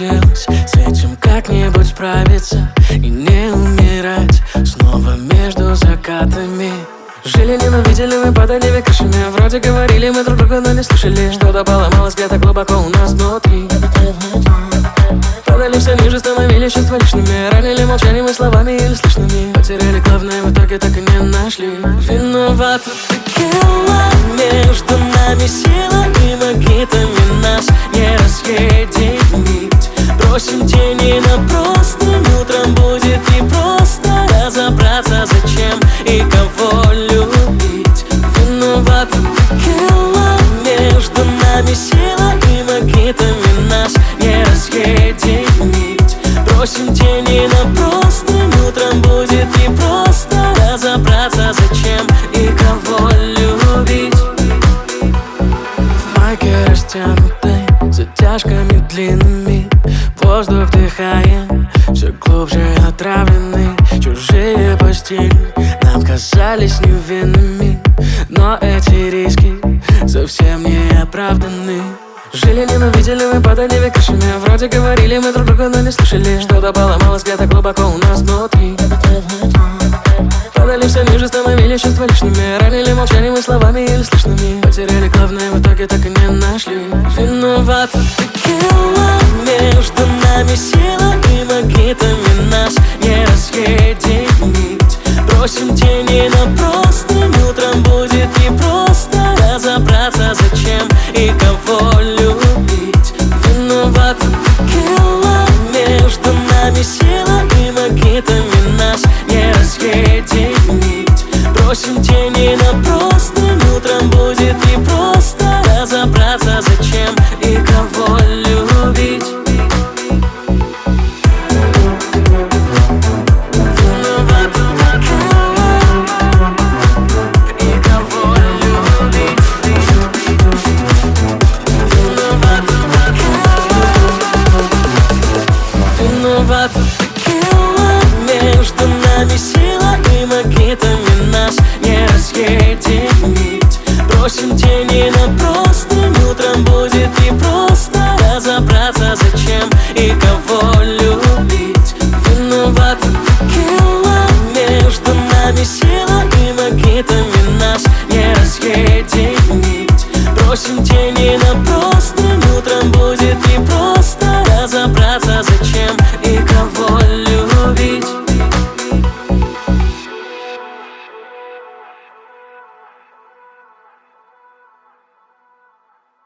получилось с этим как-нибудь справиться и не умирать снова между закатами. Жили, ненавидели мы под одними крышами. Вроде говорили мы друг друга, но не слушали. Что-то поломалось где-то глубоко у нас внутри. Падали все ниже, становились чувства лишними. Ранили молчанием и словами или слышными. Потеряли главное, в итоге так и не нашли. Виноваты текила, между нами сила и магнитами нас не разъединить. Бросим тени на простынь, утром будет непросто разобраться, зачем и кого любить. Виноваты текила, между нами сила и магнитами нас не разъединить. Бросим тени на простынь, утром будет непросто разобраться, зачем и кого любить. В майке растянутой затяжками длинными, воздух вдыхаем, все глубже отравленный. Чужие постели нам казались невинными, но эти риски совсем не оправданы. Жили, ненавидели мы под одними крышами. Вроде говорили мы друг друга, но не слушали. Что-то поломалось где-то глубоко у нас внутри. Падали все ниже, становились чувства лишними. Ранили молчанием и словами или слышными. Потеряли главное, в итоге так и не нашли. Виноваты текила, между нами сила и магнитами нас не разъединить. Бросим тени на простынь, утром будет непросто разобраться, зачем и кого любить. Виноваты текила, между нами сила и магнитами нас не разъединить. Бросим тени на простынь, утром будет непросто разобраться, зачем и кого любить. Виноваты текила, между нами сила и магнитами нас не разъединить. Бросим тени на простынь, утром будет непросто разобраться, зачем и кого любить. Виноваты текила, между нами сила и магнитами нас не разъединить. Бросим тени на простынь, утром будет непросто разобраться, зачем